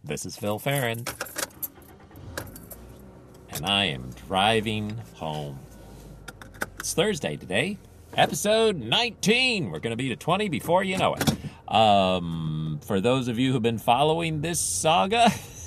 This is Phil Farron, and I am driving home. It's Thursday today, episode 19. We're going to be to 20 before you know it. For those of you who've been following this saga,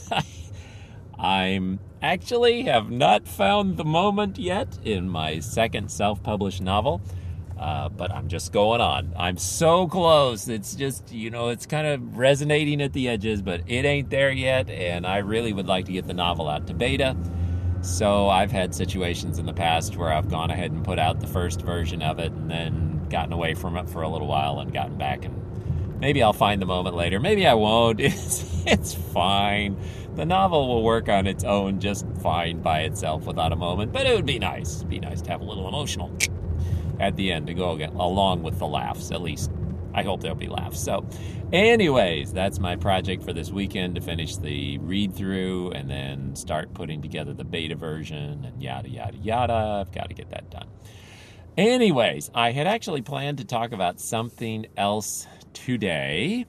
I'm actually have not found the moment yet in my second self-published novel. But I'm just going on. I'm so close. It's just, it's kind of resonating at the edges, but it ain't there yet, and I really would like to get the novel out to beta. So I've had situations in the past where I've gone ahead and put out the first version of it and then gotten away from it for a little while and gotten back, and maybe I'll find the moment later. Maybe I won't. It's fine. The novel will work on its own just fine by itself without a moment, but it would be nice. It'd be nice to have a little emotional at the end to go along with the laughs. At least I hope there'll be laughs. So anyways, that's my project for this weekend, to finish the read through and then start putting together the beta version and yada yada yada. I've got to get that done. Anyways, I had actually planned to talk about something else today,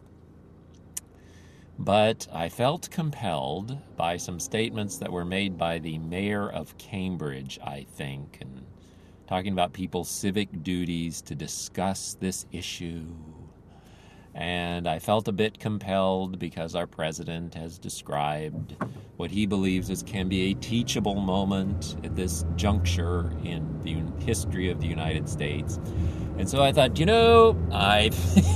but I felt compelled by some statements that were made by the mayor of Cambridge, I think, and talking about people's civic duties to discuss this issue. And I felt a bit compelled because our president has described what he believes can be a teachable moment at this juncture in the history of the United States. And so I thought, I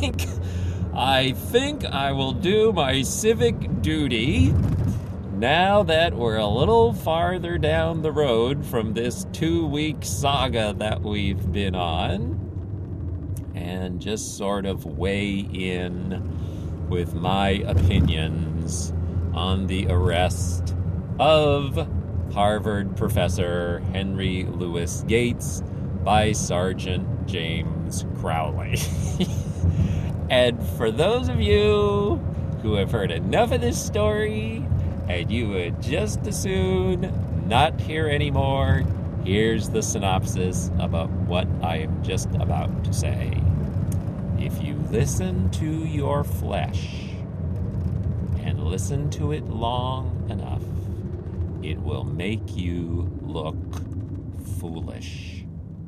think I will do my civic duty now that we're a little farther down the road from this 2-week saga that we've been on, and just sort of weigh in with my opinions on the arrest of Harvard professor Henry Louis Gates by Sergeant James Crowley. And for those of you who have heard enough of this story and you would just as soon not hear anymore, here's the synopsis about what I am just about to say. If you listen to your flesh and listen to it long enough, it will make you look foolish.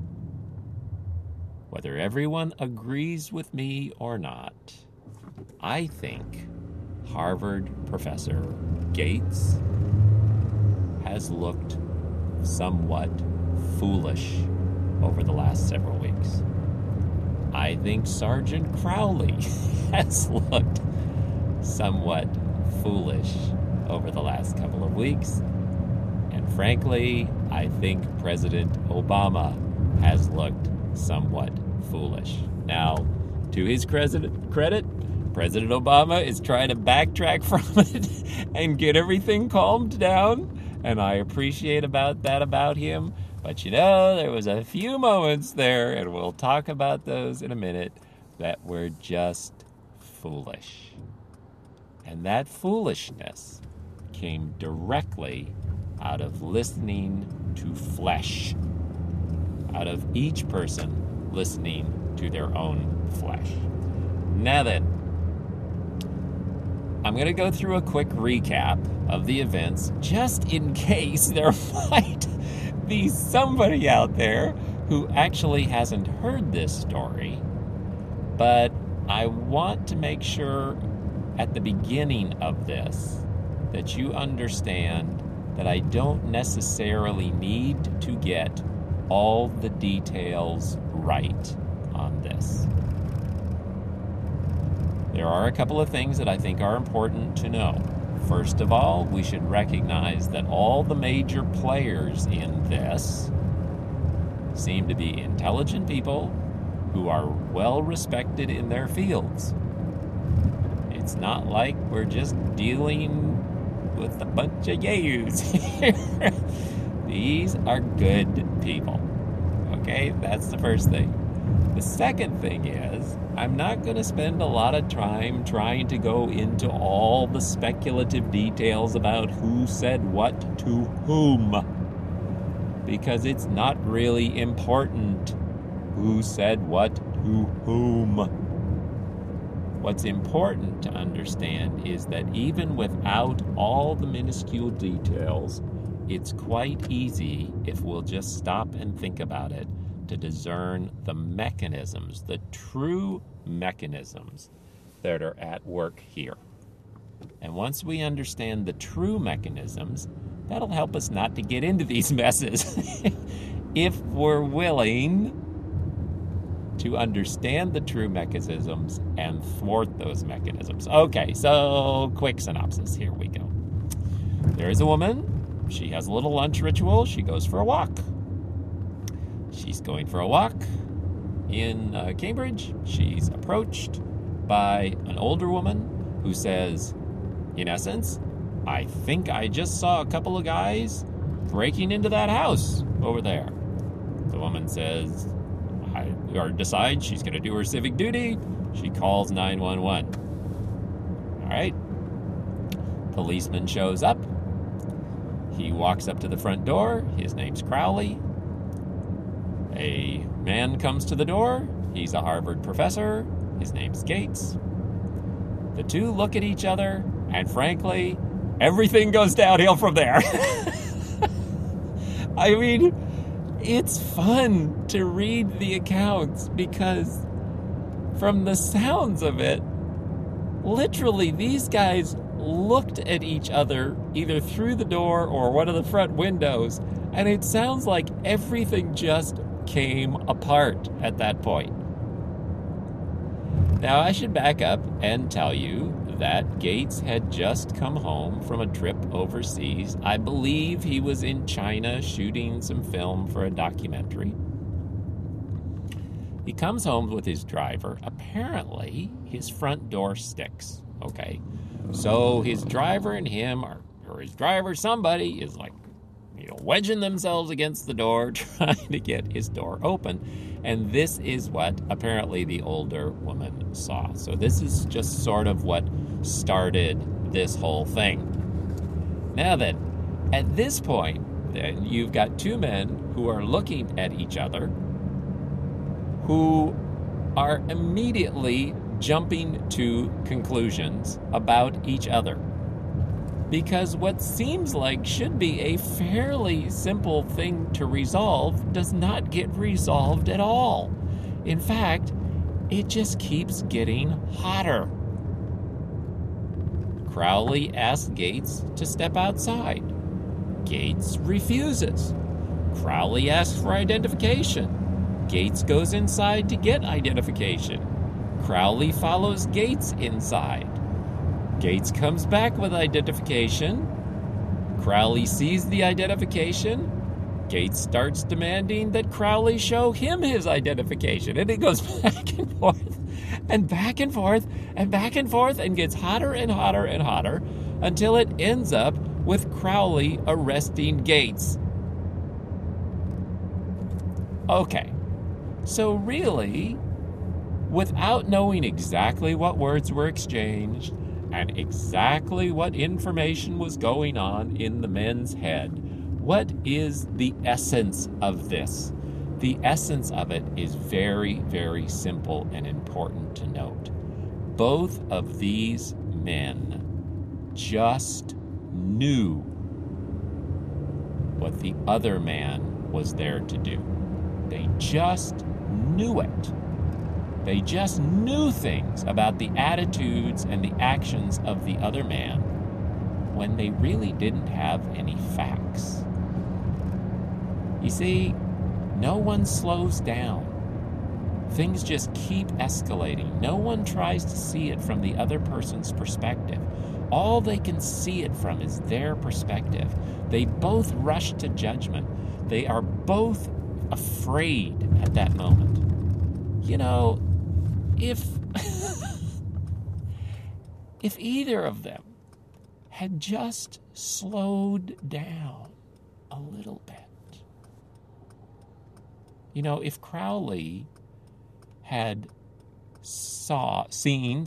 Whether everyone agrees with me or not, I think Harvard professor Gates has looked somewhat foolish over the last several weeks. I think Sergeant Crowley has looked somewhat foolish over the last couple of weeks. And frankly, I think President Obama has looked somewhat foolish. Now, to his credit, President Obama is trying to backtrack from it and get everything calmed down, and I appreciate that about him. But there was a few moments there, and we'll talk about those in a minute, that were just foolish. And that foolishness came directly out of listening to flesh, out of each person listening to their own flesh. Now then, I'm going to go through a quick recap of the events, just in case there might be somebody out there who actually hasn't heard this story. But I want to make sure at the beginning of this that you understand that I don't necessarily need to get all the details right on this. There are a couple of things that I think are important to know. First of all, we should recognize that all the major players in this seem to be intelligent people who are well respected in their fields. It's not like we're just dealing with a bunch of yahoos here. These are good people. Okay, that's the first thing. The second thing is, I'm not going to spend a lot of time trying to go into all the speculative details about who said what to whom, because it's not really important who said what to whom. What's important to understand is that even without all the minuscule details, it's quite easy, if we'll just stop and think about it, to discern the mechanisms, the true mechanisms that are at work here. And once we understand the true mechanisms, that'll help us not to get into these messes. If we're willing to understand the true mechanisms and thwart those mechanisms. Okay, so quick synopsis. Here we go. There is a woman. She has a little lunch ritual. She goes for a walk. She's going for a walk in Cambridge. She's approached by an older woman who says, in essence, I think I just saw a couple of guys breaking into that house over there. The woman says, or decides she's going to do her civic duty. She calls 911. All right. Policeman shows up. He walks up to the front door. His name's Crowley. A man comes to the door. He's a Harvard professor. His name's Gates. The two look at each other, and frankly, everything goes downhill from there. I mean, it's fun to read the accounts because from the sounds of it, literally these guys looked at each other either through the door or one of the front windows, and it sounds like everything just came apart at that point. Now, I should back up and tell you that Gates had just come home from a trip overseas. I believe he was in China shooting some film for a documentary. He comes home with his driver. Apparently, his front door sticks. Okay. So his driver and him, or his driver, somebody is like, wedging themselves against the door, trying to get his door open. And this is what apparently the older woman saw. So this is just sort of what started this whole thing. Now then, at this point, then you've got two men who are looking at each other, who are immediately jumping to conclusions about each other. Because what seems like should be a fairly simple thing to resolve does not get resolved at all. In fact, it just keeps getting hotter. Crowley asks Gates to step outside. Gates refuses. Crowley asks for identification. Gates goes inside to get identification. Crowley follows Gates inside. Gates comes back with identification. Crowley sees the identification. Gates starts demanding that Crowley show him his identification. And it goes back and forth and back and forth and back and forth and gets hotter and hotter and hotter until it ends up with Crowley arresting Gates. Okay, so really, without knowing exactly what words were exchanged, and exactly what information was going on in the men's head. What is the essence of this? The essence of it is very, very simple and important to note. Both of these men just knew what the other man was there to do. They just knew it. They just knew things about the attitudes and the actions of the other man when they really didn't have any facts. You see, no one slows down. Things just keep escalating. No one tries to see it from the other person's perspective. All they can see it from is their perspective. They both rush to judgment. They are both afraid at that moment. If either of them had just slowed down a little bit, if Crowley had seen,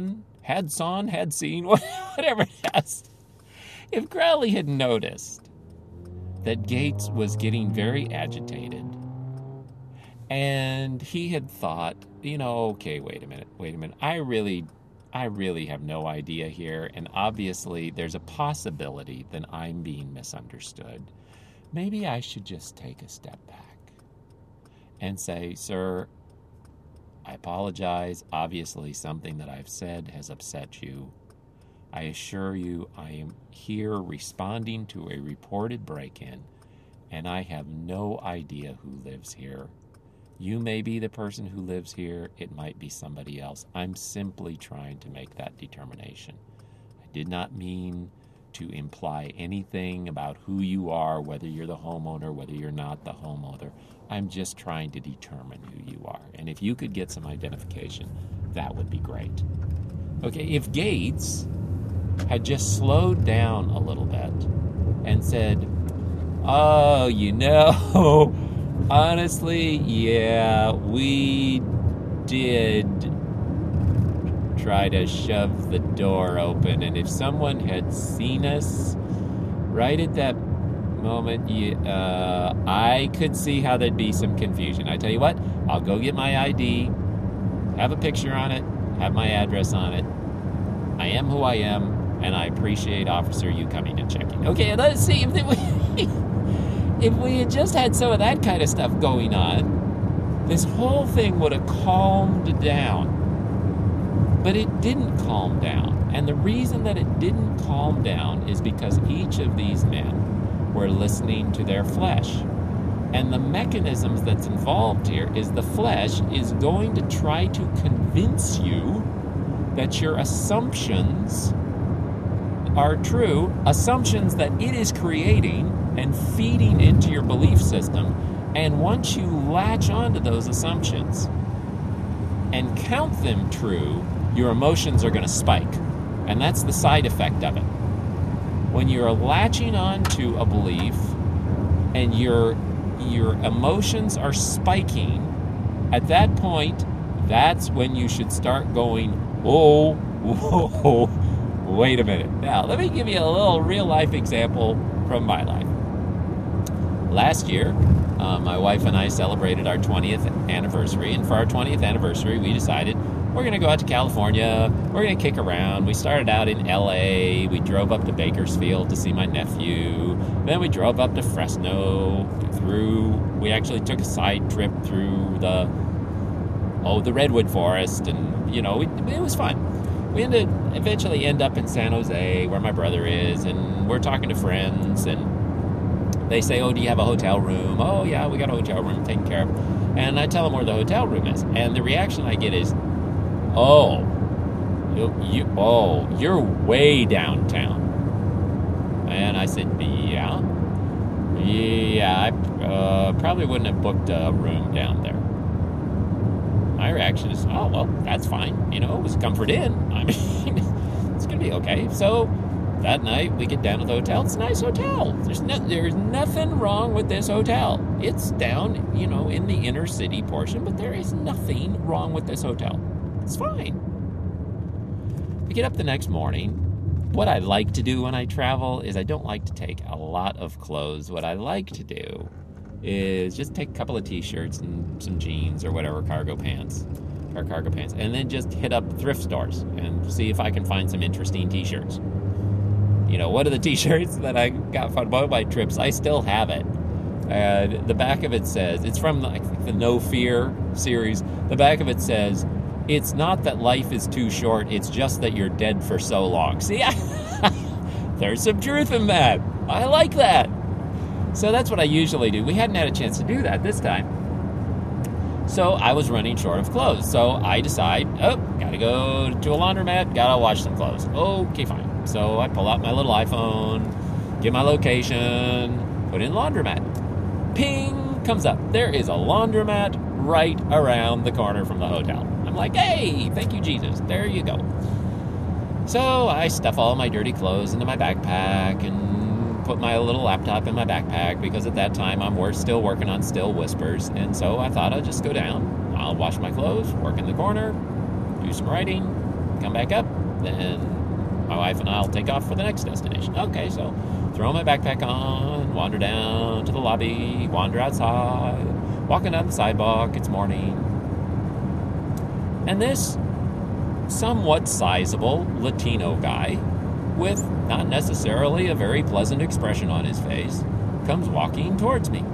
whatever it has, if Crowley had noticed that Gates was getting very agitated, and he had thought, okay, wait a minute. I really I really have no idea here, and obviously there's a possibility that I'm being misunderstood. Maybe I should just take a step back and say, sir, I apologize. Obviously, something that I've said has upset you. I assure you I am here responding to a reported break-in, and I have no idea who lives here. You may be the person who lives here. It might be somebody else. I'm simply trying to make that determination. I did not mean to imply anything about who you are, whether you're the homeowner, whether you're not the homeowner. I'm just trying to determine who you are. And if you could get some identification, that would be great. Okay, if Gates had just slowed down a little bit and said, oh, honestly, yeah, we did try to shove the door open, and if someone had seen us right at that moment, I could see how there'd be some confusion. I tell you what, I'll go get my ID, have a picture on it, have my address on it. I am who I am, and I appreciate, officer, you coming and checking. Okay, let's see if we had just had some of that kind of stuff going on, this whole thing would have calmed down. But it didn't calm down. And the reason that it didn't calm down is because each of these men were listening to their flesh. And the mechanisms that's involved here is the flesh is going to try to convince you that your assumptions are true, assumptions that it is creating and feeding into your belief system. And once you latch onto those assumptions and count them true, your emotions are going to spike. And that's the side effect of it. When you're latching on to a belief and your emotions are spiking, at that point, that's when you should start going, oh, whoa, wait a minute. Now, let me give you a little real-life example from my life. Last year, my wife and I celebrated our 20th anniversary, and for our 20th anniversary, we decided we're going to go out to California, we're going to kick around. We started out in L.A., we drove up to Bakersfield to see my nephew, then we drove up to Fresno, we actually took a side trip through the Redwood Forest, and, it was fun. We eventually end up in San Jose, where my brother is, and we're talking to friends, and they say, oh, do you have a hotel room? Oh, yeah, we got a hotel room taken care of. And I tell them where the hotel room is. And the reaction I get is, oh, you're way downtown. And I said, yeah. Yeah, I probably wouldn't have booked a room down there. My reaction is, oh, well, that's fine. It was a Comfort Inn. I mean, it's going to be okay. So that night, we get down to the hotel. It's a nice hotel. There's nothing wrong with this hotel. It's down, in the inner city portion, but there is nothing wrong with this hotel. It's fine. We get up the next morning. What I like to do when I travel is I don't like to take a lot of clothes. What I like to do is just take a couple of t-shirts and some jeans or whatever, cargo pants, and then just hit up thrift stores and see if I can find some interesting t-shirts. One of the t-shirts that I got from one of my trips, I still have it. The back of it says, it's from the No Fear series. The back of it says, it's not that life is too short, it's just that you're dead for so long. See, there's some truth in that. I like that. So that's what I usually do. We hadn't had a chance to do that this time. So I was running short of clothes. So I decide, gotta go to a laundromat, gotta wash some clothes. Okay, fine. So I pull out my little iPhone, get my location, put in laundromat. Ping, comes up. There is a laundromat right around the corner from the hotel. I'm like, hey, thank you, Jesus. There you go. So I stuff all my dirty clothes into my backpack and put my little laptop in my backpack because at that time I'm still working on Still Whispers. And so I thought I'd just go down. I'll wash my clothes, work in the corner, do some writing, come back up, then my wife and I'll take off for the next destination. Okay, so throw my backpack on, wander down to the lobby, wander outside, walking down the sidewalk, it's morning. And this somewhat sizable Latino guy with not necessarily a very pleasant expression on his face comes walking towards me.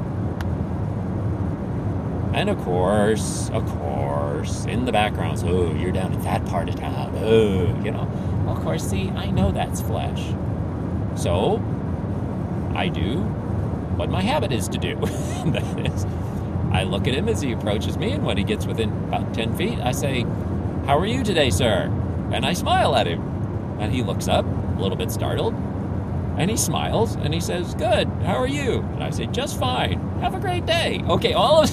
And of course, in the background, so you're down at that part of town. Of course, see, I know that's flesh. So, I do what my habit is to do. That is, I look at him as he approaches me, and when he gets within about 10 feet, I say, "How are you today, sir?" And I smile at him. And he looks up, a little bit startled, and he smiles, and he says, "Good, how are you?" And I say, "Just fine. Have a great day." Okay, all of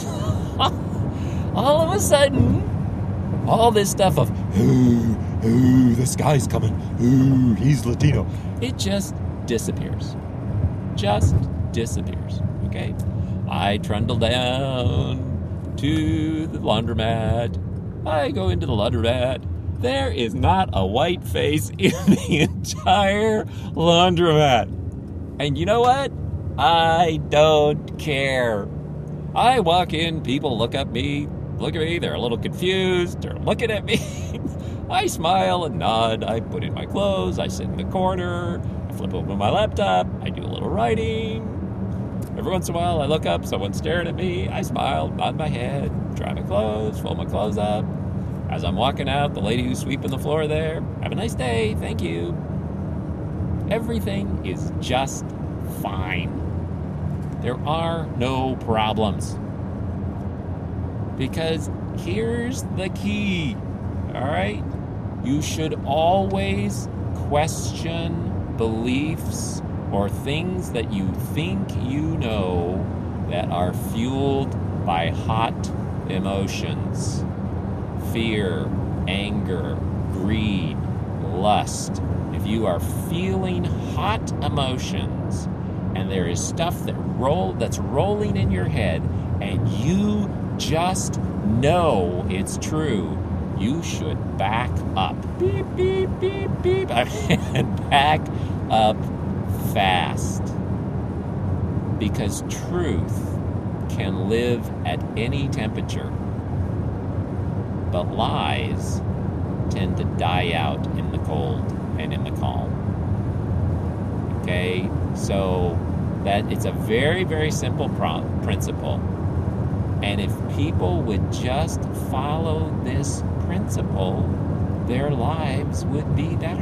a sudden, all this stuff of, ooh, this guy's coming, ooh, he's Latino, it just disappears. Okay? I trundle down to the laundromat. I go into the laundromat. There is not a white face in the entire laundromat. And you know what? I don't care. I walk in, people look at me, they're a little confused, they're looking at me. I smile and nod, I put in my clothes, I sit in the corner, I flip open my laptop, I do a little writing. Every once in a while I look up, someone's staring at me, I smile, nod my head, dry my clothes, fold my clothes up. As I'm walking out, the lady who's sweeping the floor there, "Have a nice day, thank you." Everything is just fine. There are no problems. Because here's the key, all right? You should always question beliefs or things that you think you know that are fueled by hot emotions. Fear, anger, greed, lust. If you are feeling hot emotions and there is stuff that's rolling in your head and you just know it's true, you should back up. Beep, beep, beep, beep. And back up fast. Because truth can live at any temperature. But lies tend to die out in the cold and in the calm. Okay? So that it's a very, very simple principle. And if people would just follow this principle, their lives would be better.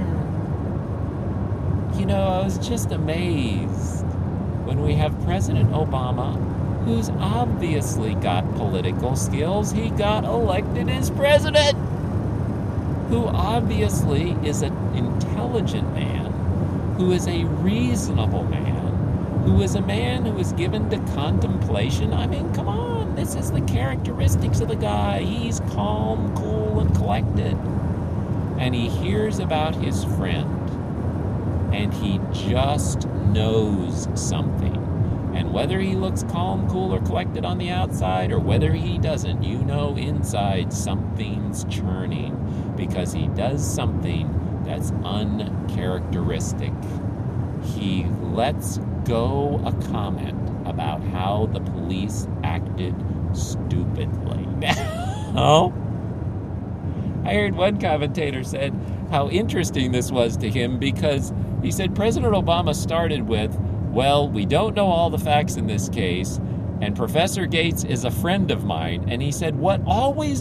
I was just amazed when we have President Obama, who's obviously got political skills. He got elected as president. Who obviously is an intelligent man, who is a reasonable man, who is a man who is given to contemplation. I mean, come on, this is the characteristics of the guy. He's calm, cool, and collected. And he hears about his friend, and he just knows something. And whether he looks calm, cool, or collected on the outside, or whether he doesn't, inside something's churning, because he does something that's uncharacteristic. He lets go a comment about how the police acted stupidly. Now, I heard one commentator said how interesting this was to him, because he said President Obama started with, "Well, we don't know all the facts in this case, and Professor Gates is a friend of mine." And he said what always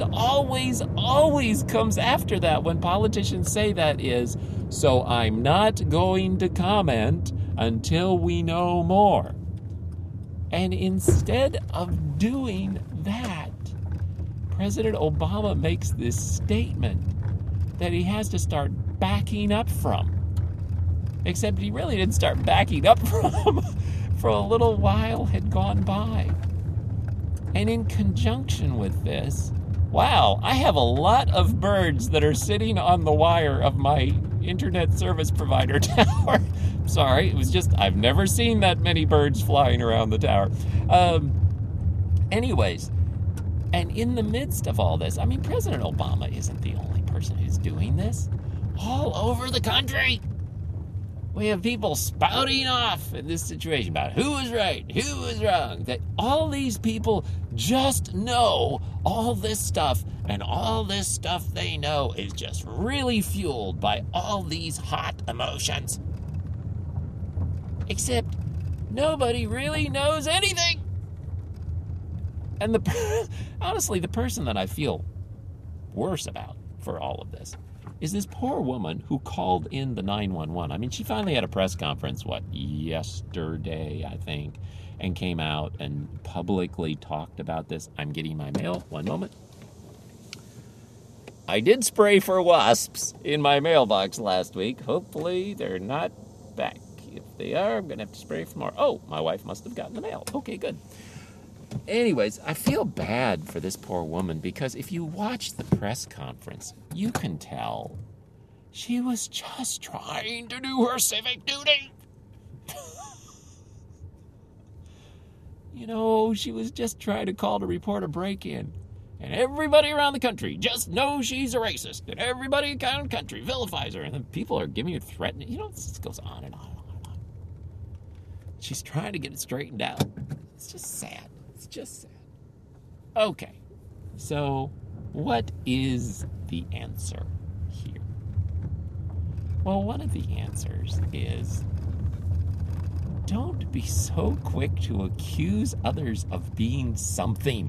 comes after that when politicians say that is, "So I'm not going to comment until we know more." And instead of doing that, President Obama makes this statement that he has to start backing up from. Except he really didn't start backing up from for a little while had gone by. And in conjunction with this, wow, I have a lot of birds that are sitting on the wire of my internet service provider tower. Sorry, it was just, I've never seen that many birds flying around the tower. Anyways, and in the midst of all this, I mean, President Obama isn't the only person who's doing this. All over the country. We have people spouting off in this situation about who is right, who is wrong. That all these people just know all this stuff, and all this stuff they know is just really fueled by all these hot emotions. Except nobody really knows anything. And honestly, the person that I feel worse about for all of this is this poor woman who called in the 911. I mean, she finally had a press conference, yesterday, I think, and came out and publicly talked about this. I'm getting my mail. One moment. I did spray for wasps in my mailbox last week. Hopefully they're not back. If they are, I'm going to have to spray for more. Oh, my wife must have gotten the mail. Okay, good. Anyways, I feel bad for this poor woman because if you watch the press conference, you can tell she was just trying to do her civic duty. She was just trying to call to report a break-in. And everybody around the country just knows she's a racist. And everybody around the country vilifies her. And then people are giving her threatening. This just goes on and on and on and on. She's trying to get it straightened out. It's just sad. It's just sad. Okay, so what is the answer here? Well, one of the answers is don't be so quick to accuse others of being something.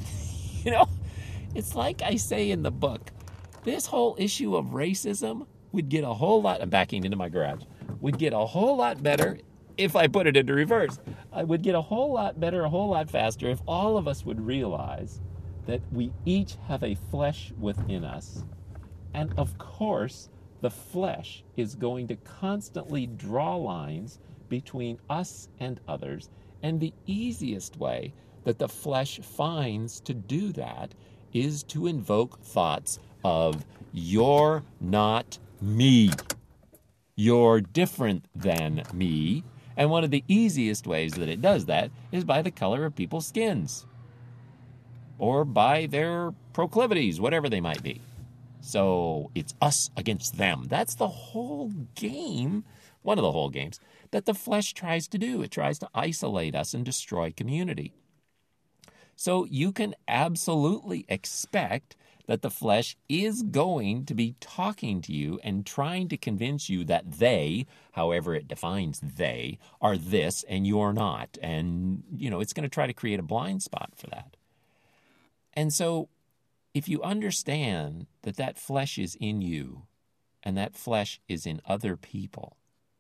It's like I say in the book, this whole issue of racism would get a whole lot, I'm backing into my garage, would get a whole lot better if I put it into reverse. I would get a whole lot better, a whole lot faster if all of us would realize that we each have a flesh within us. And of course, the flesh is going to constantly draw lines between us and others. And the easiest way that the flesh finds to do that is to invoke thoughts of, you're not me. You're different than me. And one of the easiest ways that it does that is by the color of people's skins or by their proclivities, whatever they might be. So it's us against them. That's the whole game, one of the whole games, that the flesh tries to do. It tries to isolate us and destroy community. So you can absolutely expect that the flesh is going to be talking to you and trying to convince you that they, however it defines they, are this and you're not. And, it's going to try to create a blind spot for that. And so if you understand that that flesh is in you and that flesh is in other people,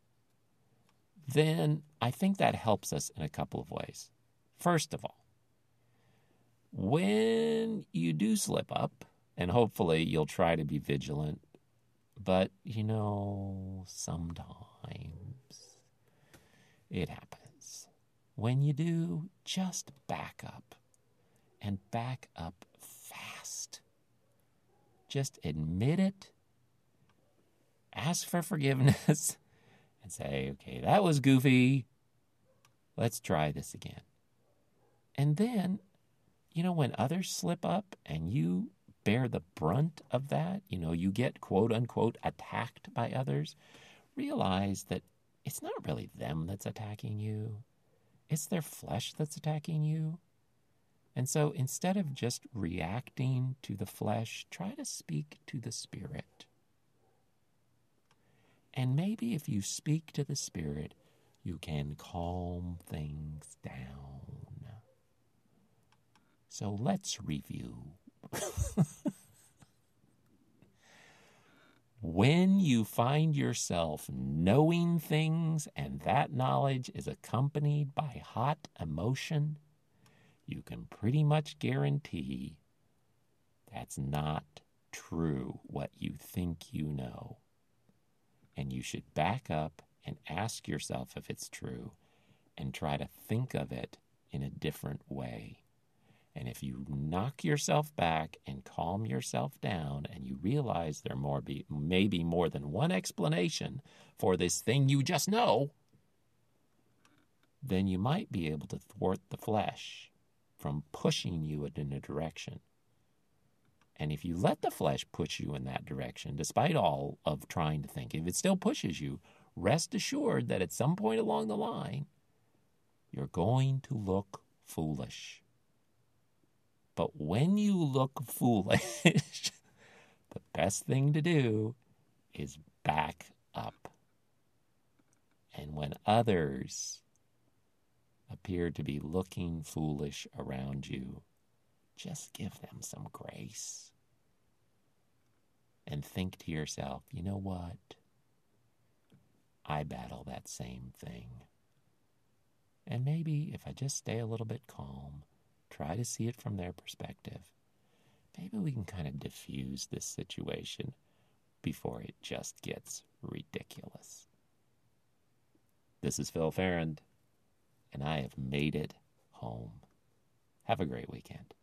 then I think that helps us in a couple of ways. First of all, when you do slip up, and hopefully you'll try to be vigilant, but, sometimes it happens. When you do, just back up, and back up fast. Just admit it, ask for forgiveness, and say, okay, that was goofy. Let's try this again. And then, when others slip up and you bear the brunt of that, you get quote unquote attacked by others, realize that it's not really them that's attacking you. It's their flesh that's attacking you. And so instead of just reacting to the flesh, try to speak to the Spirit. And maybe if you speak to the Spirit, you can calm things down. So let's review. When you find yourself knowing things and that knowledge is accompanied by hot emotion, you can pretty much guarantee that's not true what you think you know. And you should back up and ask yourself if it's true and try to think of it in a different way. And if you knock yourself back and calm yourself down and you realize there may be more than one explanation for this thing you just know, then you might be able to thwart the flesh from pushing you in a direction. And if you let the flesh push you in that direction, despite all of trying to think, if it still pushes you, rest assured that at some point along the line, you're going to look foolish. But when you look foolish, the best thing to do is back up. And when others appear to be looking foolish around you, just give them some grace. And think to yourself, you know what? I battle that same thing. And maybe if I just stay a little bit calm, try to see it from their perspective, maybe we can kind of diffuse this situation before it just gets ridiculous. This is Phil Farrand, and I have made it home. Have a great weekend.